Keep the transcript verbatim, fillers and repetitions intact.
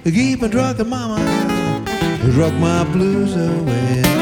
keep on trucking, mama, rock my blues away.